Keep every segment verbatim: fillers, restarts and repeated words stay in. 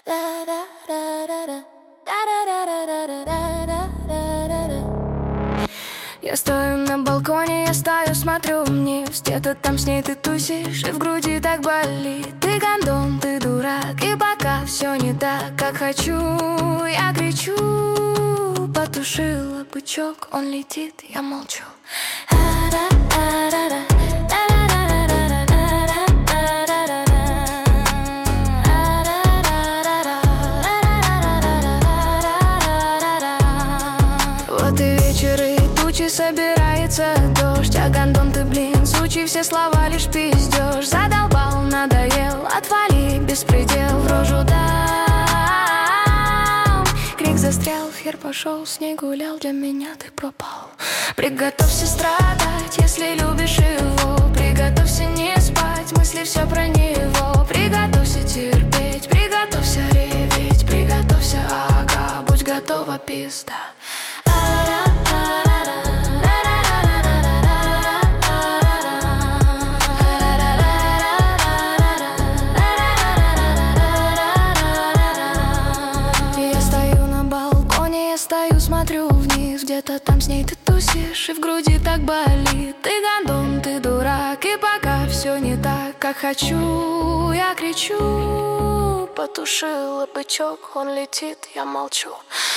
Я стою на балконе, я стою, смотрю вниз. Где-то там с ней ты тусишь, и в груди так болит. Ты гондон, ты дурак, и пока все не так, как хочу, я кричу. Потушила бычок, он летит, я молчу. Вот и вечер, и тучи, собирается дождь. А гондон ты, блин, сучий, все слова лишь пиздёшь. Задолбал, надоел, отвали, беспредел в рожу дам. Крик застрял, хер пошел, с ней гулял, для меня ты пропал. Приготовься страдать, если любишь его. Приготовься не спать, мысли все про него. Приготовься терпеть, приготовься реветь. Приготовься, ага, будь готова, пизда. Стою, смотрю вниз, где-то там с ней ты тусишь, и в груди так болит. Ты гондон, ты дурак, и пока все не так, как хочу, я кричу. Потушила бычок, он летит, я молчу.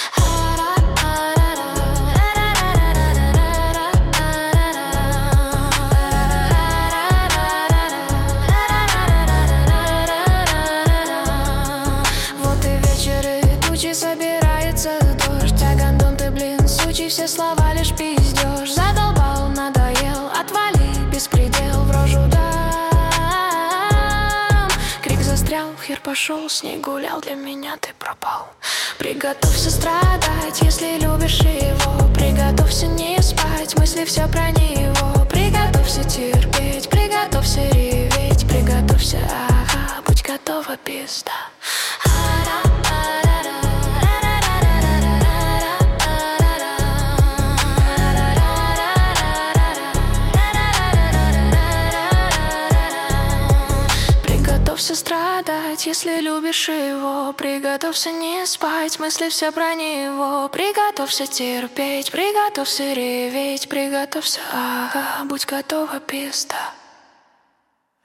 Вот и вечер, и тучи, собирается дождь. Все слова лишь пиздёшь. Задолбал, надоел, отвали, беспредел в рожу дам. Крик застрял, хер пошел, с ней гулял, для меня ты пропал. Приготовься страдать, если любишь его. Приготовься не спать, мысли все про него. Приготовься терпеть, приготовься реветь. Приготовься, ага, будь готова, пизда. Приготовься страдать, если любишь его. Приготовься не спать, мысли все про него. Приготовься терпеть, приготовься реветь. Приготовься, ага, будь готова, пизда.